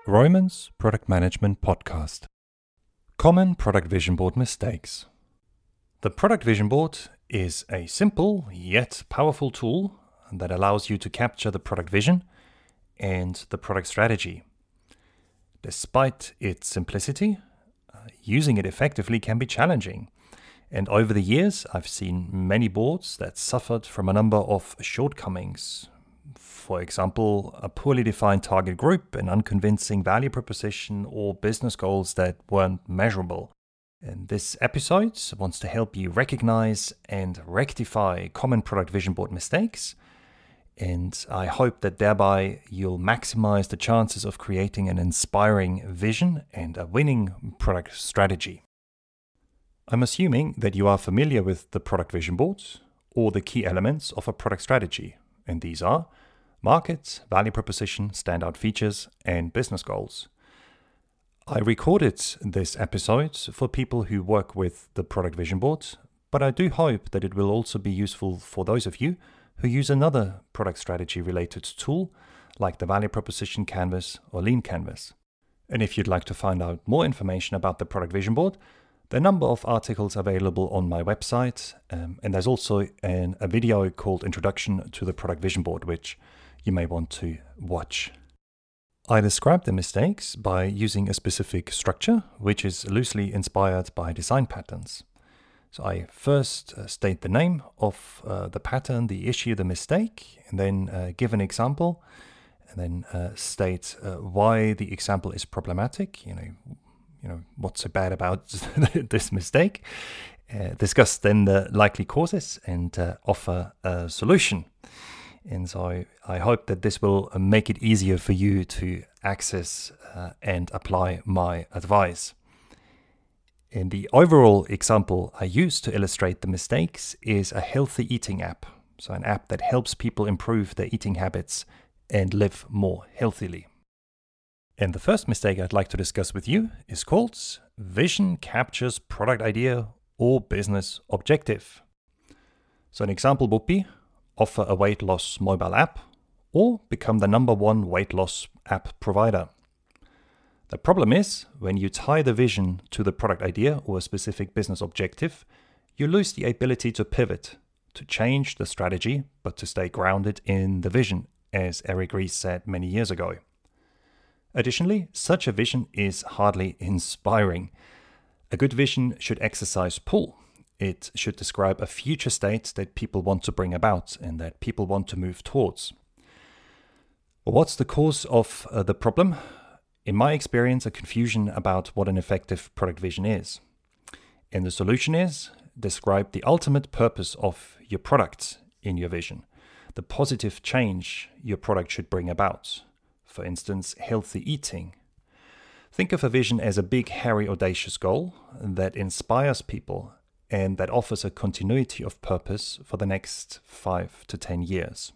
Groman's Product Management Podcast. Common Product Vision Board Mistakes. The Product Vision Board is a simple yet powerful tool that allows you to capture the product vision and the product strategy. Despite its simplicity, using it effectively can be challenging. And over the years, I've seen many boards that suffered from a number of shortcomings. For example, a poorly defined target group, an unconvincing value proposition, or business goals that weren't measurable. And this episode wants to help you recognize and rectify common product vision board mistakes. And I hope that thereby you'll maximize the chances of creating an inspiring vision and a winning product strategy. I'm assuming that you are familiar with the product vision boards or the key elements of a product strategy. And these are market, value proposition, standout features, and business goals. I recorded this episode for people who work with the product vision board, but I do hope that it will also be useful for those of you who use another product strategy related tool like the value proposition canvas or lean canvas. And if you'd like to find out more information about the product vision board, there are a number of articles available on my website, and there's also a video called Introduction to the Product Vision Board, which you may want to watch. I describe the mistakes by using a specific structure, which is loosely inspired by design patterns. So I first state the name of the pattern, the issue, the mistake, and then give an example, and then state why the example is problematic. You know what's so bad about this mistake. Discuss then the likely causes and offer a solution. And so I hope that this will make it easier for you to access and apply my advice. And the overall example I use to illustrate the mistakes is a healthy eating app. So an app that helps people improve their eating habits and live more healthily. And the first mistake I'd like to discuss with you is called Vision Captures Product Idea or Business Objective. So an example would be offer a weight loss mobile app or become the number one weight loss app provider. The problem is when you tie the vision to the product idea or a specific business objective, you lose the ability to pivot, to change the strategy, but to stay grounded in the vision, as Eric Ries said many years ago. Additionally, such a vision is hardly inspiring. A good vision should exercise pull. It should describe a future state that people want to bring about and that people want to move towards. Well, what's the cause of the problem? In my experience, a confusion about what an effective product vision is. And the solution is describe the ultimate purpose of your product in your vision, the positive change your product should bring about. For instance, healthy eating. Think of a vision as a big, hairy, audacious goal that inspires people and that offers a continuity of purpose for the next 5 to 10 years.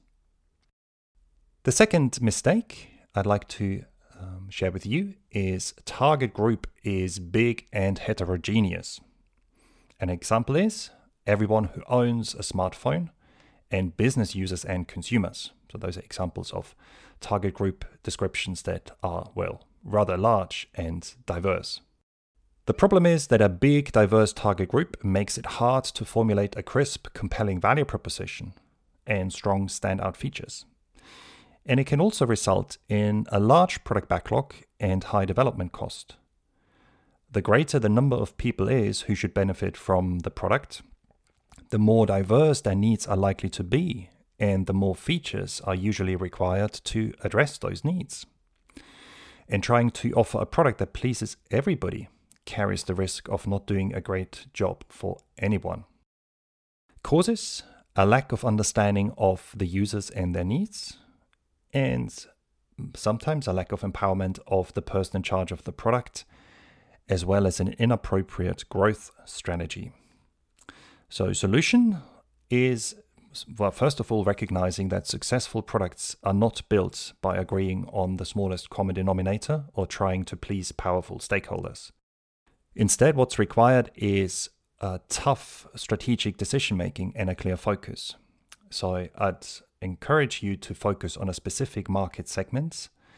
The second mistake I'd like to share with you is target group is big and heterogeneous. An example is everyone who owns a smartphone and business users and consumers. So those are examples of target group descriptions that are, rather large and diverse. The problem is that a big, diverse target group makes it hard to formulate a crisp, compelling value proposition and strong standout features. And it can also result in a large product backlog and high development cost. The greater the number of people is who should benefit from the product, the more diverse their needs are likely to be, and the more features are usually required to address those needs. And trying to offer a product that pleases everybody carries the risk of not doing a great job for anyone. Causes a lack of understanding of the users and their needs, and sometimes a lack of empowerment of the person in charge of the product, as well as an inappropriate growth strategy. So solution is, first of all, recognizing that successful products are not built by agreeing on the smallest common denominator or trying to please powerful stakeholders. Instead, what's required is a tough strategic decision-making and a clear focus. So I'd encourage you to focus on a specific market segment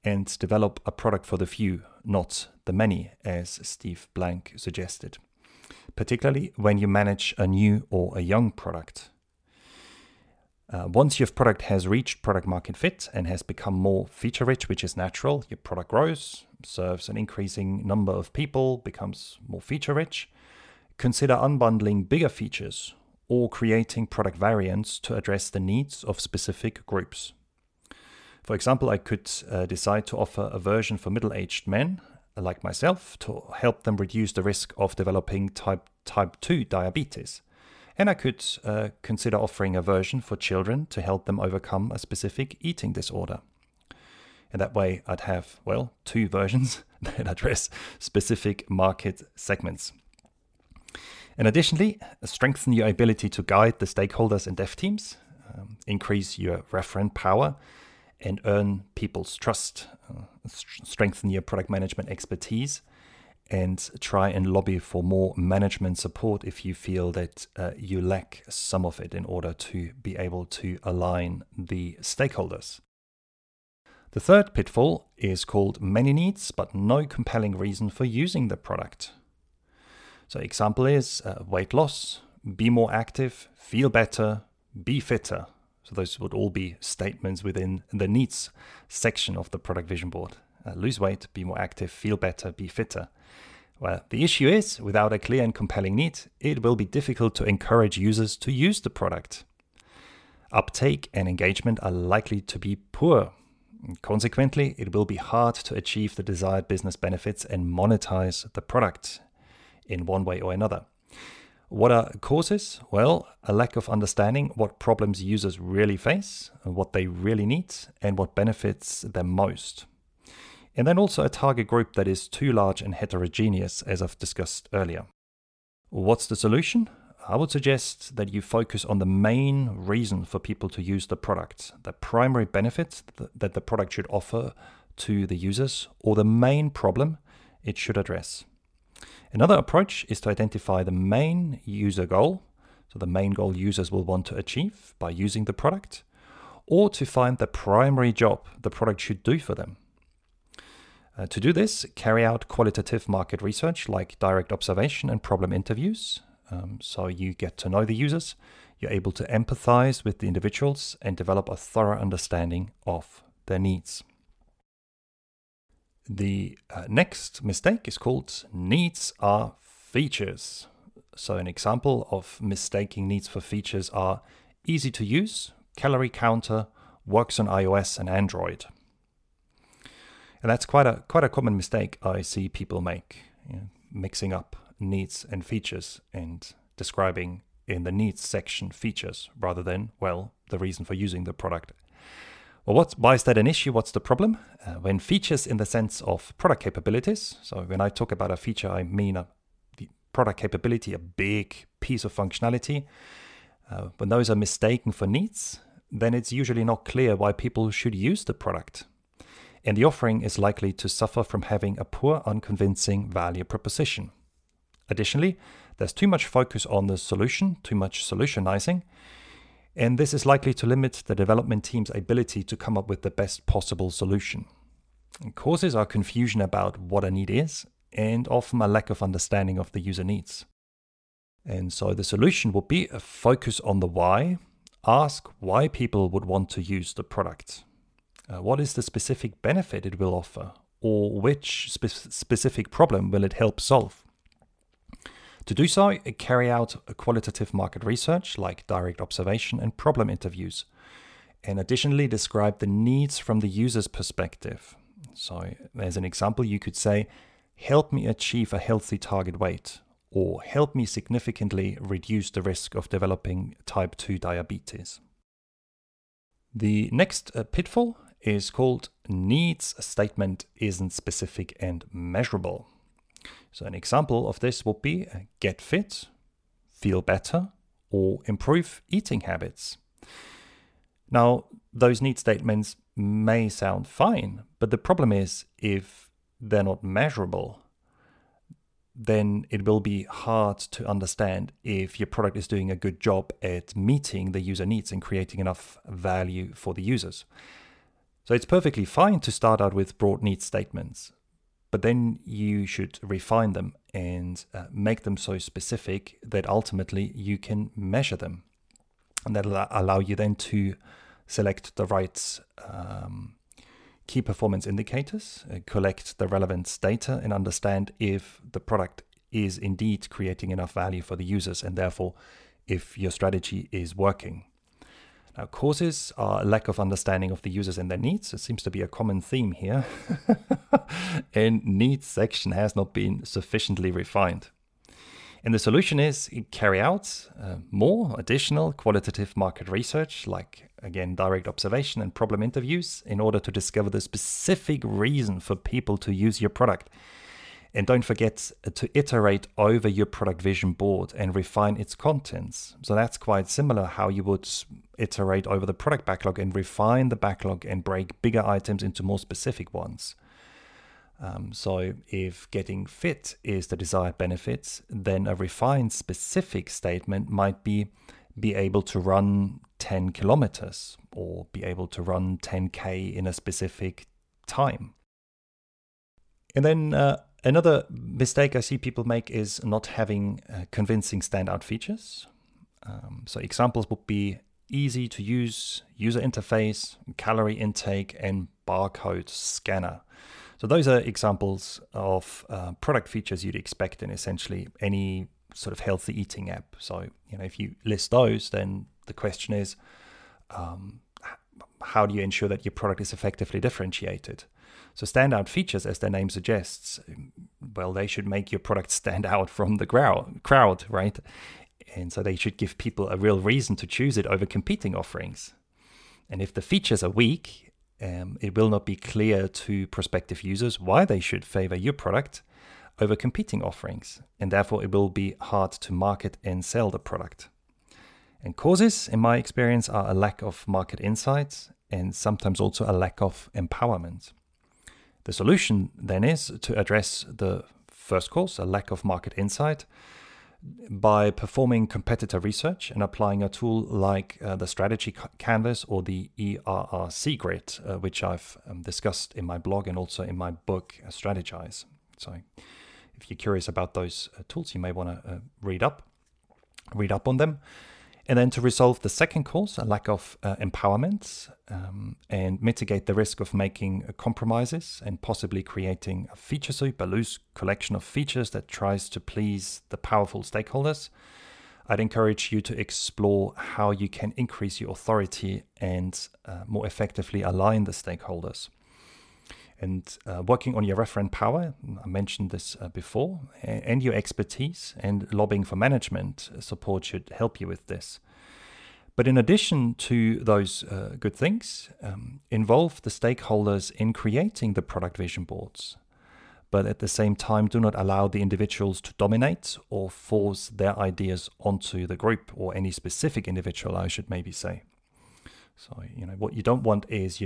and develop a product for the few, not the many, as Steve Blank suggested, particularly when you manage a new or a young product. Once your product has reached product market fit and has become more feature rich, which is natural, your product grows, serves an increasing number of people, becomes more feature rich, consider unbundling bigger features or creating product variants to address the needs of specific groups. For example, I could decide to offer a version for middle-aged men like myself to help them reduce the risk of developing type 2 diabetes. And I could consider offering a version for children to help them overcome a specific eating disorder. And that way I'd have, two versions that address specific market segments. And additionally, strengthen your ability to guide the stakeholders and dev teams, increase your referent power, and earn people's trust, strengthen your product management expertise, and try and lobby for more management support if you feel that you lack some of it in order to be able to align the stakeholders. The third pitfall is called many needs, but no compelling reason for using the product. So example is weight loss, be more active, feel better, be fitter. So those would all be statements within the needs section of the product vision board. Lose weight, be more active, feel better, be fitter. Well, the issue is, without a clear and compelling need, it will be difficult to encourage users to use the product. Uptake and engagement are likely to be poor. Consequently, it will be hard to achieve the desired business benefits and monetize the product in one way or another. What are causes? Well, a lack of understanding what problems users really face, what they really need, and what benefits them most. And then also a target group that is too large and heterogeneous, as I've discussed earlier. What's the solution? I would suggest that you focus on the main reason for people to use the product, the primary benefit that the product should offer to the users, or the main problem it should address. Another approach is to identify the main user goal, so the main goal users will want to achieve by using the product, or to find the primary job the product should do for them. To do this, carry out qualitative market research like direct observation and problem interviews. So you get to know the users, you're able to empathize with the individuals and develop a thorough understanding of their needs. The next mistake is called needs are features. So an example of mistaking needs for features are easy to use, calorie counter, works on iOS and Android. And that's quite a common mistake I see people make, mixing up needs and features and describing in the needs section features rather than, the reason for using the product. Well, why is that an issue? What's the problem? When features in the sense of product capabilities, so when I talk about a feature, I mean the product capability, a big piece of functionality. When those are mistaken for needs, then it's usually not clear why people should use the product. And the offering is likely to suffer from having a poor, unconvincing value proposition. Additionally, there's too much focus on the solution, too much solutionizing, and this is likely to limit the development team's ability to come up with the best possible solution. And causes are confusion about what a need is, and often a lack of understanding of the user needs. And so the solution would be a focus on the why, ask why people would want to use the product. What is the specific benefit it will offer, or which specific problem will it help solve? To do so, carry out a qualitative market research like direct observation and problem interviews, and additionally describe the needs from the user's perspective. So as an example, you could say, help me achieve a healthy target weight, or help me significantly reduce the risk of developing type 2 diabetes. The next pitfall is called needs statement isn't specific and measurable. So an example of this would be get fit, feel better, or improve eating habits. Now, those need statements may sound fine, but the problem is if they're not measurable, then it will be hard to understand if your product is doing a good job at meeting the user needs and creating enough value for the users. So it's perfectly fine to start out with broad needs statements, but then you should refine them and make them so specific that ultimately you can measure them. And that'll allow you then to select the right key performance indicators, collect the relevant data, and understand if the product is indeed creating enough value for the users, and therefore if your strategy is working. Now, causes are a lack of understanding of the users and their needs. It seems to be a common theme here. And needs section has not been sufficiently refined. And the solution is carry out more additional qualitative market research, like, again, direct observation and problem interviews, in order to discover the specific reason for people to use your product. And don't forget to iterate over your product vision board and refine its contents. So that's quite similar how you would iterate over the product backlog and refine the backlog and break bigger items into more specific ones. So if getting fit is the desired benefits, then a refined specific statement might be able to run 10 kilometers or be able to run 10K in a specific time. And then another mistake I see people make is not having convincing standout features. So examples would be easy to use user interface, calorie intake, and barcode scanner. So those are examples of product features you'd expect in essentially any sort of healthy eating app. So, if you list those, then the question is, how do you ensure that your product is effectively differentiated? So standout features, as their name suggests, well, they should make your product stand out from the crowd, right? And so they should give people a real reason to choose it over competing offerings. And if the features are weak, it will not be clear to prospective users why they should favor your product over competing offerings, and therefore it will be hard to market and sell the product. And causes, in my experience, are a lack of market insights and sometimes also a lack of empowerment. The solution then is to address the first cause, a lack of market insight, by performing competitor research and applying a tool like the Strategy Canvas or the ERRC Grid, which I've discussed in my blog and also in my book, Strategize. So if you're curious about those tools, you may want to read up on them. And then to resolve the second cause, a lack of empowerment, and mitigate the risk of making compromises and possibly creating a feature soup, a loose collection of features that tries to please the powerful stakeholders, I'd encourage you to explore how you can increase your authority and more effectively align the stakeholders. And working on your referent power, I mentioned this before, and your expertise and lobbying for management support should help you with this. But in addition to those good things, involve the stakeholders in creating the product vision boards. But at the same time, do not allow the individuals to dominate or force their ideas onto the group or any specific individual, I should maybe say. So, what you don't want is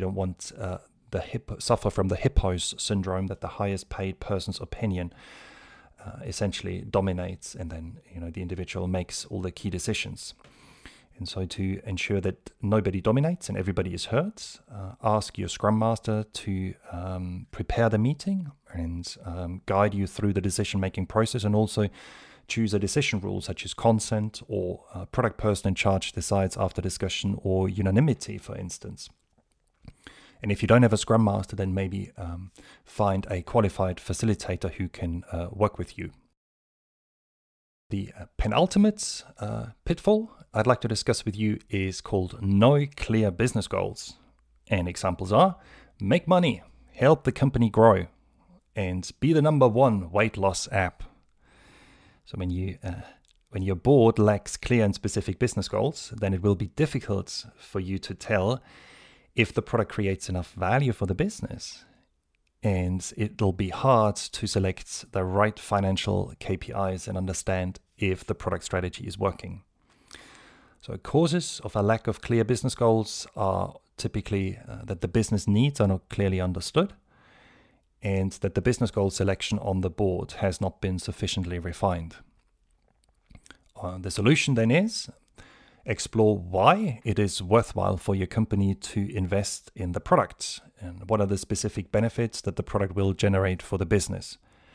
suffer from the hippos syndrome, that the highest paid person's opinion essentially dominates, and then the individual makes all the key decisions. And so to ensure that nobody dominates and everybody is heard, ask your Scrum Master to prepare the meeting and guide you through the decision-making process, and also choose a decision rule such as consent, or a product person in charge decides after discussion, or unanimity, for instance. And if you don't have a Scrum Master, then maybe find a qualified facilitator who can work with you. The penultimate pitfall I'd like to discuss with you is called no clear business goals. And examples are: make money, help the company grow, and be the number one weight loss app. So when your board lacks clear and specific business goals, then it will be difficult for you to tell if the product creates enough value for the business. And it'll be hard to select the right financial KPIs and understand if the product strategy is working. So causes of a lack of clear business goals are typically that the business needs are not clearly understood, and that the business goal selection on the board has not been sufficiently refined. The solution then is Explore why it is worthwhile for your company to invest in the product and what are the specific benefits that the product will generate for the business.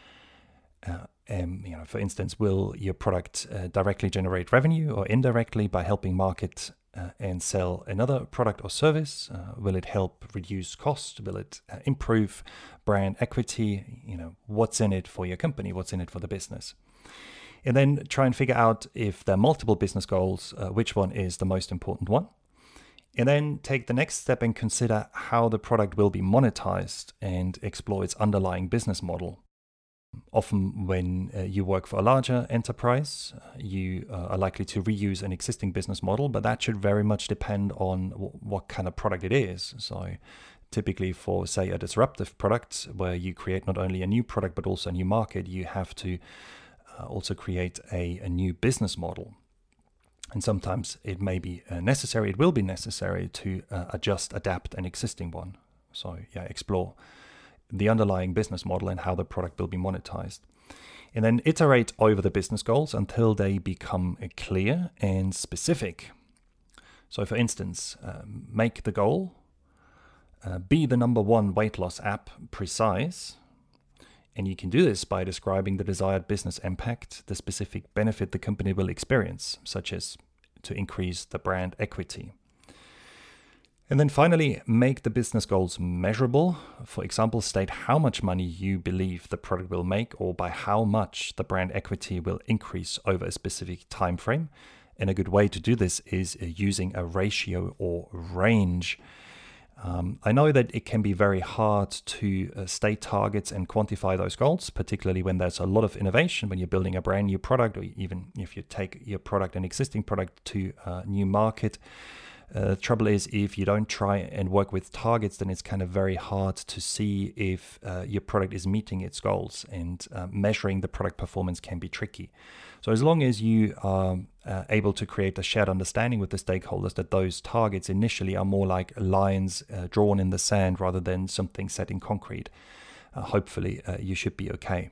For instance, will your product directly generate revenue or indirectly by helping market and sell another product or service? Will it help reduce cost? Will it improve brand equity? What's in it for your company? What's in it for the business? And then try and figure out if there are multiple business goals, which one is the most important one. And then take the next step and consider how the product will be monetized and explore its underlying business model. Often when you work for a larger enterprise, you are likely to reuse an existing business model, but that should very much depend on what kind of product it is. So typically for, say, a disruptive product where you create not only a new product, but also a new market, you have to also create a new business model. And sometimes it may be necessary, it will be necessary to adapt an existing one. So explore the underlying business model and how the product will be monetized. And then iterate over the business goals until they become clear and specific. So for instance, make the goal, be the number one weight loss app precise. And you can do this by describing the desired business impact, the specific benefit the company will experience, such as to increase the brand equity. And then finally, make the business goals measurable. For example, state how much money you believe the product will make or by how much the brand equity will increase over a specific time frame. And a good way to do this is using a ratio or range. I know that it can be very hard to state targets and quantify those goals, particularly when there's a lot of innovation, when you're building a brand new product, or even if you take your product, an existing product, to a new market. The trouble is, if you don't try and work with targets, then it's kind of very hard to see if your product is meeting its goals, and measuring the product performance can be tricky. So as long as you are able to create a shared understanding with the stakeholders that those targets initially are more like lines drawn in the sand rather than something set in concrete, hopefully you should be okay.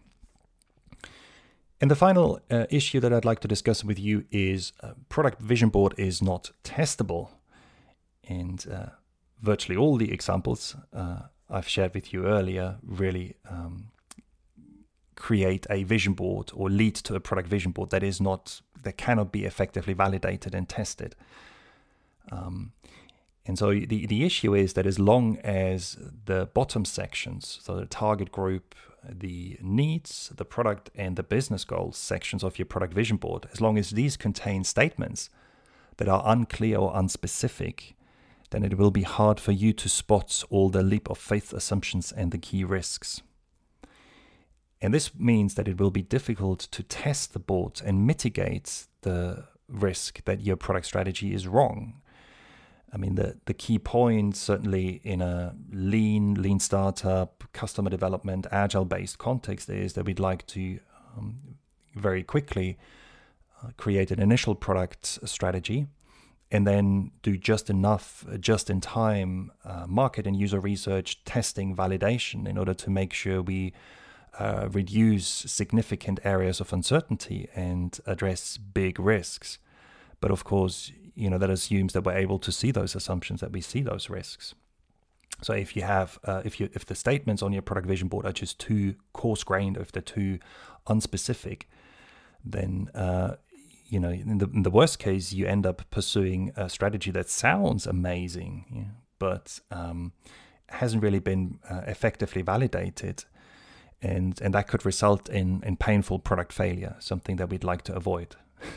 And the final issue that I'd like to discuss with you is product vision board is not testable. And virtually all the examples I've shared with you earlier really create a vision board or lead to a product vision board that cannot be effectively validated and tested. And so the issue is that as long as the bottom sections, so the target group, the needs, the product, and the business goals sections of your product vision board, as long as these contain statements that are unclear or unspecific, then it will be hard for you to spot all the leap of faith assumptions and the key risks. And this means that it will be difficult to test the board and mitigate the risk that your product strategy is wrong. I mean, the key point, certainly in a lean startup, customer development, agile-based context, is that we'd like to very quickly create an initial product strategy and then do just enough, just in time market and user research, testing, validation in order to make sure we reduce significant areas of uncertainty and address big risks. But of course, that assumes that we're able to see those assumptions, that we see those risks. So if you have, if the statements on your product vision board are just too coarse-grained, if they're too unspecific, then in the worst case, you end up pursuing a strategy that sounds amazing, but hasn't really been effectively validated. And that could result in painful product failure, something that we'd like to avoid.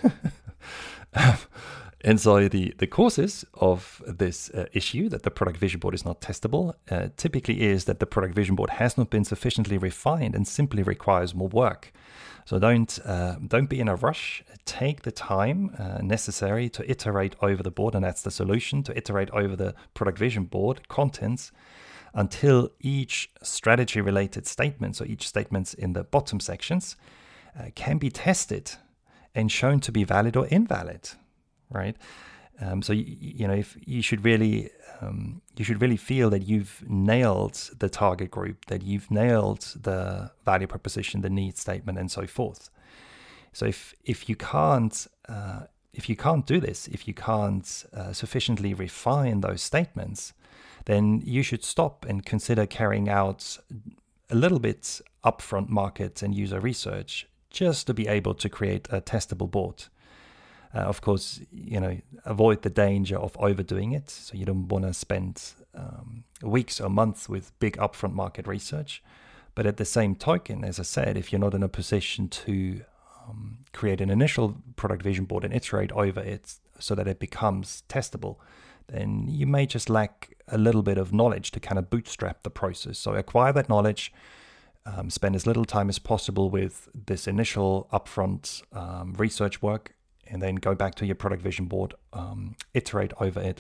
And so the causes of this issue, that the product vision board is not testable, typically is that the product vision board has not been sufficiently refined and simply requires more work. So don't be in a rush. Take the time necessary to iterate over the board, and that's the solution, to iterate over the product vision board contents until each strategy-related statement, so each statements in the bottom sections, can be tested and shown to be valid or invalid, right? So if you should really feel that you've nailed the target group, that you've nailed the value proposition, the need statement, and so forth. So if you can't if you can't do this, if you can't sufficiently refine those statements, then you should stop and consider carrying out a little bit upfront market and user research just to be able to create a testable board. Of course, avoid the danger of overdoing it. So you don't want to spend weeks or months with big upfront market research. But at the same token, as I said, if you're not in a position to create an initial product vision board and iterate over it so that it becomes testable, then you may just lack a little bit of knowledge to kind of bootstrap the process. So acquire that knowledge, spend as little time as possible with this initial upfront research work, and then go back to your product vision board, iterate over it,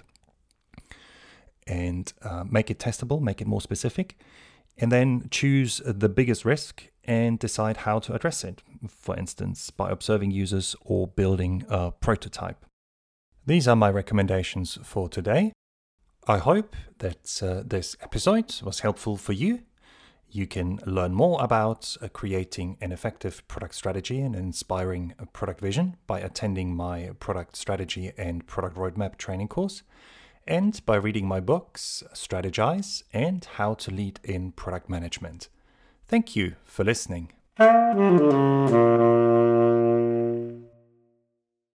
and make it testable, make it more specific, and then choose the biggest risk and decide how to address it, for instance, by observing users or building a prototype. These are my recommendations for today. I hope that this episode was helpful for you. You can learn more about creating an effective product strategy and inspiring a product vision by attending my product strategy and product roadmap training course, and by reading my books, Strategize and How to Lead in Product Management. Thank you for listening.